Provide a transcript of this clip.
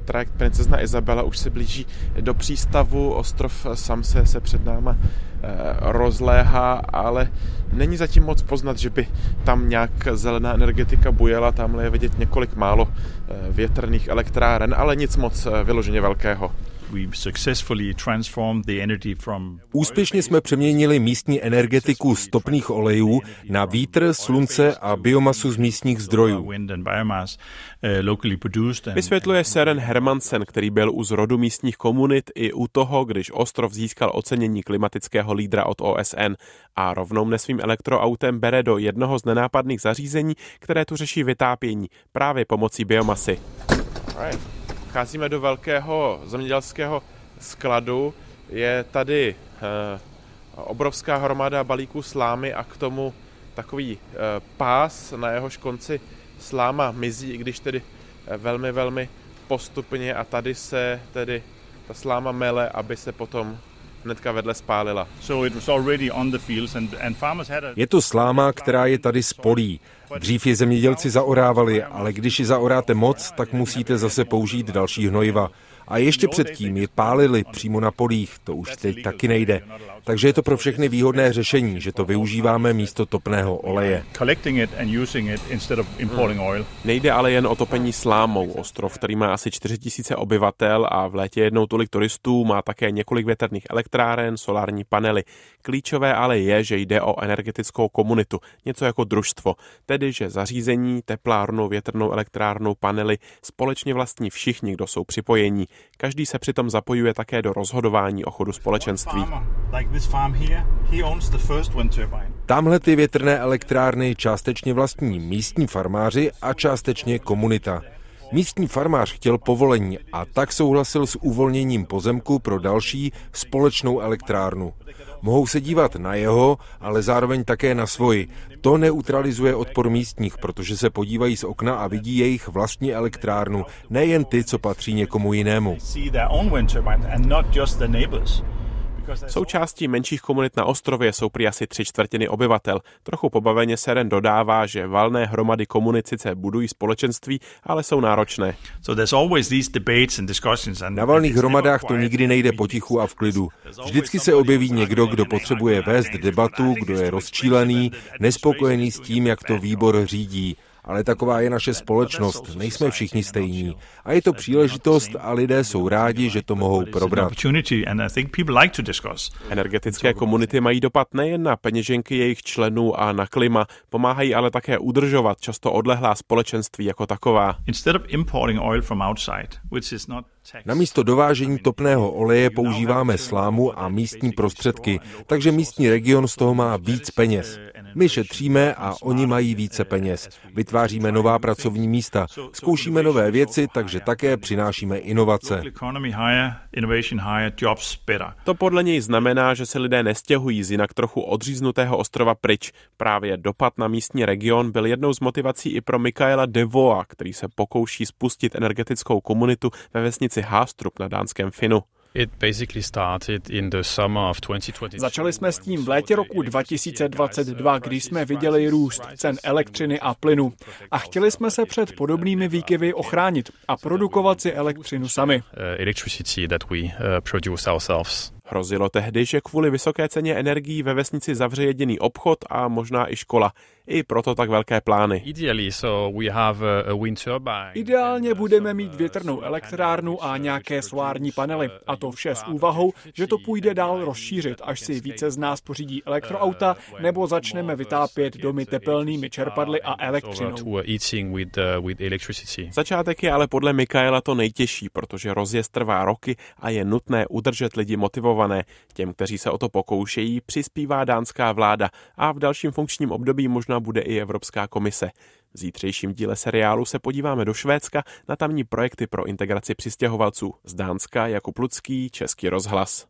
Trajekt Princezna Isabela už se blíží do přístavu, ostrov Samse se před náma rozléhá, ale není zatím moc poznat, že by tam nějak zelená energetika bujela. Tamhle je vidět několik málo větrných elektráren, ale nic moc vyloženě velkého. Úspěšně jsme přeměnili místní energetiku z topných olejů na vítr, slunce a biomasu z místních zdrojů. Vysvětluje Søren Hermansen, který byl u zrodu místních komunit i u toho, když ostrov získal ocenění klimatického lídra od OSN a rovnou mne svým elektroautem bere do jednoho z nenápadných zařízení, které tu řeší vytápění právě pomocí biomasy. Vcházíme do velkého zemědělského skladu. Je tady obrovská hromada balíků slámy a k tomu takový pás, na jehož konci sláma mizí, i když tedy velmi, velmi postupně, a tady se tedy ta sláma mele, aby se potom hnedka vedle spálila. Je to sláma, která je tady z polí. Dřív je zemědělci zaorávali, ale když ji zaoráte moc, tak musíte zase použít další hnojiva. A ještě předtím ji pálili přímo na polích, to už teď taky nejde. Takže je to pro všechny výhodné řešení, že to využíváme místo topného oleje. Nejde ale jen o topení slámou. Ostrov, který má asi 4000 obyvatel a v létě jednou tolik turistů, má také několik větrných elektráren, solární panely. Klíčové ale je, že jde o energetickou komunitu, něco jako družstvo, tedy že zařízení, teplárnu, větrnou elektrárnu, panely společně vlastní všichni, kdo jsou připojení. Každý se přitom zapojuje také do rozhodování o chodu společenství. Tamhle ty větrné elektrárny částečně vlastní místní farmáři a částečně komunita. Místní farmář chtěl povolení a tak souhlasil s uvolněním pozemku pro další společnou elektrárnu. Mohou se dívat na jeho, ale zároveň také na svoji. To neutralizuje odpor místních, protože se podívají z okna a vidí jejich vlastní elektrárnu, nejen ty, co patří někomu jinému. Součástí menších komunit na ostrově jsou prý asi 3/4 obyvatel. Trochu pobaveně Søren dodává, že valné hromady komunit sice budují společenství, ale jsou náročné. Na valných hromadách to nikdy nejde potichu a v klidu. Vždycky se objeví někdo, kdo potřebuje vést debatu, kdo je rozčílený, nespokojený s tím, jak to výbor řídí. Ale taková je naše společnost, nejsme všichni stejní. A je to příležitost a lidé jsou rádi, že to mohou probrat. Energetické komunity mají dopad nejen na peněženky jejich členů a na klima, pomáhají ale také udržovat často odlehlá společenství jako taková. Namísto dovážení topného oleje používáme slámu a místní prostředky, takže místní region z toho má víc peněz. My šetříme a oni mají více peněz. Vytváříme nová pracovní místa, zkoušíme nové věci, takže také přinášíme inovace. To podle něj znamená, že se lidé nestěhují z jinak trochu odříznutého ostrova pryč. Právě dopad na místní region byl jednou z motivací i pro Mikaela Devoa, který se pokouší spustit energetickou komunitu ve vesnici Hastrup na dánském Finnu. Začali jsme s tím v létě roku 2022, kdy jsme viděli růst cen elektřiny a plynu. A chtěli jsme se před podobnými výkyvy ochránit a produkovat si elektřinu sami. Hrozilo tehdy, že kvůli vysoké ceně energií ve vesnici zavře jediný obchod a možná i škola. I proto tak velké plány. Ideálně budeme mít větrnou elektrárnu a nějaké solární panely. A to vše s úvahou, že to půjde dál rozšířit, až si více z nás pořídí elektroauta nebo začneme vytápět domy tepelnými čerpadly a elektřinou. Začátek je ale podle Mikaela to nejtěžší, protože rozjezd trvá roky a je nutné udržet lidi motivované. Těm, kteří se o to pokoušejí, přispívá dánská vláda a v dalším funkčním období možná bude i Evropská komise. V zítřejším díle seriálu se podíváme do Švédska na tamní projekty pro integraci přistěhovalců. Z Dánska Jakub Lucký, Český rozhlas.